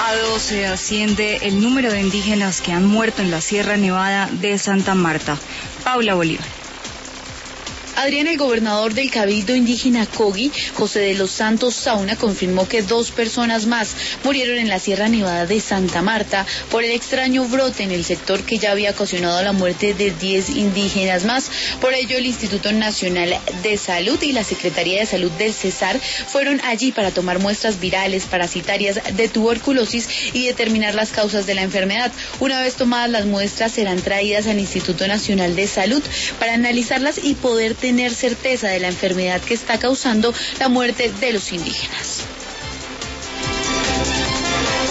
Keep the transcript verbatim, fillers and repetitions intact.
A doce asciende el número de indígenas que han muerto en la Sierra Nevada de Santa Marta. Paula Bolívar. Adrián, el gobernador del Cabildo Indígena Cogi, José de los Santos Sauna, confirmó que dos personas más murieron en la Sierra Nevada de Santa Marta por el extraño brote en el sector que ya había ocasionado la muerte de diez indígenas más. Por ello, el Instituto Nacional de Salud y la Secretaría de Salud del Cesar fueron allí para tomar muestras virales, parasitarias, de tuberculosis y determinar las causas de la enfermedad. Una vez tomadas las muestras, serán traídas al Instituto Nacional de Salud para analizarlas y poder tener certeza de la enfermedad que está causando la muerte de los indígenas.